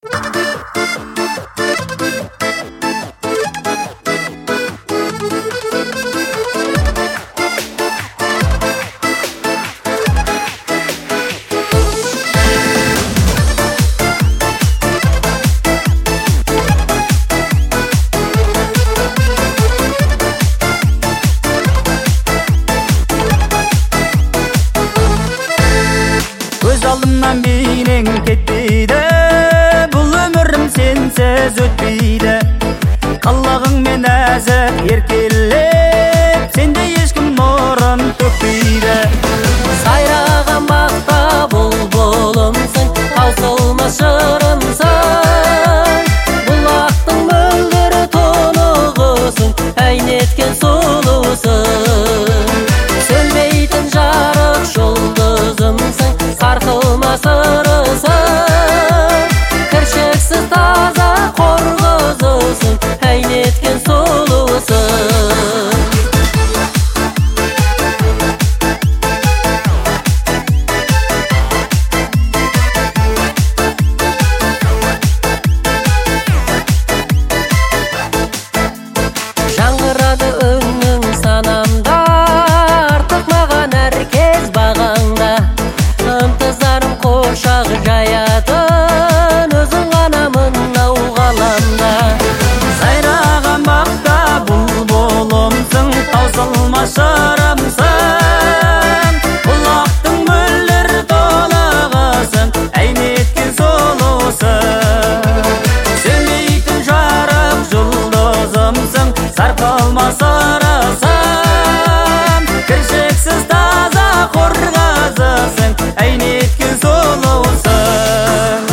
Көз алдымнан бейнең кетпейді, бұл өмірім сенсіз өтпейді. Қалағыңмен әзір еркелеп, сенде ешкім нұрын төкпейді. Сайраған бақта бұлбұлымсың, таусылмас жырымсың. Бұлақтың мөлдір тонығысың, әйнеткен сұлусың. Сөнбейтін жарық жұлдызымсың, сарқылмас ырысың. Кіршіксіз таза қорғызысың, әйнеткен сұлусың. Жаңғырады үнің санамда, артық маған әркез бағаңда. Ынтызарым қошақ жаятын, өзің ғана мынау ғаламда. Сайраған бақта бұлбұлымсың, таусылмас жырымсың. Бұлақтың мөлдір толығысың, әйнеткен сұлусың. Сөнбейтін жарық жұлдызымсың, сарқылмас ырысың. Кіршіксіз таза қорғазысың, әйнеткен сұлусың.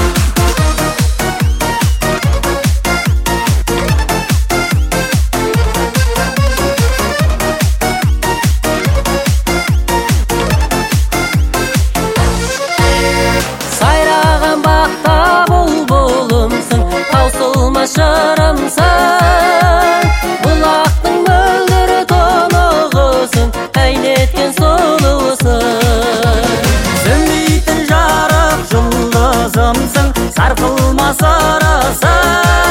Сайраған бақта бұлбұлымсың, таусылмас жырымсың. Бұлақтың мөлдір тонығысың, әйнеткен сұлусың. Сөнбейтін жарық жұлдызымсың, сарқылмас ырысың.